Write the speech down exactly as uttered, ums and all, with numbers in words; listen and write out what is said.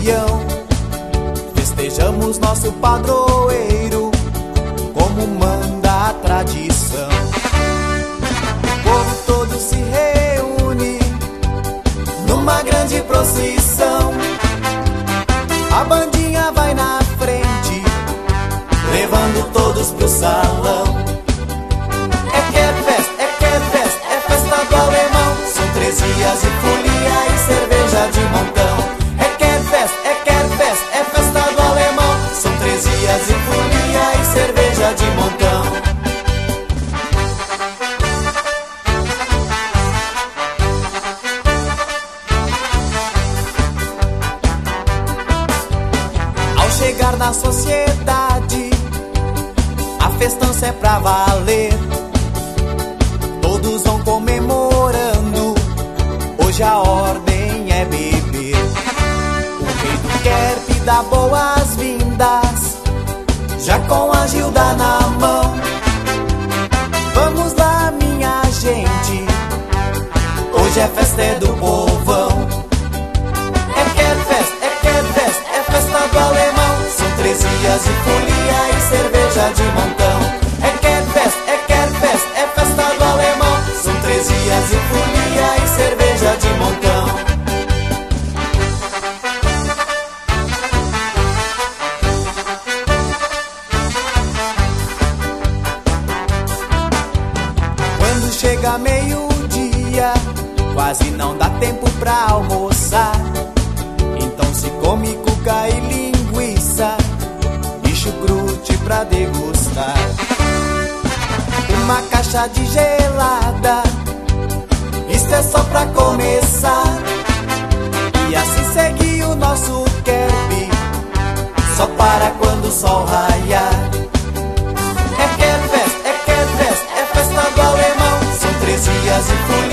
Réveillon. Festejamos nosso padroeiro como manda a tradição. O povo todo se reúne numa grande procissão. A bandinha vai na frente, levando todos pro salão. É que é festa, é que é festa, é festa do alemão. São três dias de folia e cerveja de montão. É que é festa, é que é festa, é festa do alemão. São três dias de folia e cerveja de montão. Ao chegar na sociedade, a festança é pra valer. Todos vão comemorando, hoje a ordem é beber. O rei do Querp dá boas-vindas, já com a Gilda na mão. Vamos lá, minha gente, hoje é festa é do povão. É que é festa, é que é festa, é festa do alemão. São três dias de folia e cerveja de montão. É que é festa, é que é festa, é festa do alemão. São três dias de folia e cerveja de montão. Quando chega meio-dia, quase não dá tempo pra almoçar. Então se come cuca e linguiça e chucrute pra degustar. Uma caixa de gelada, isso é só pra começar. E assim segue o nosso Querp, só para quando o sol raiar. É que é festa, é que é festa, é festa do alemão. São três dias de folia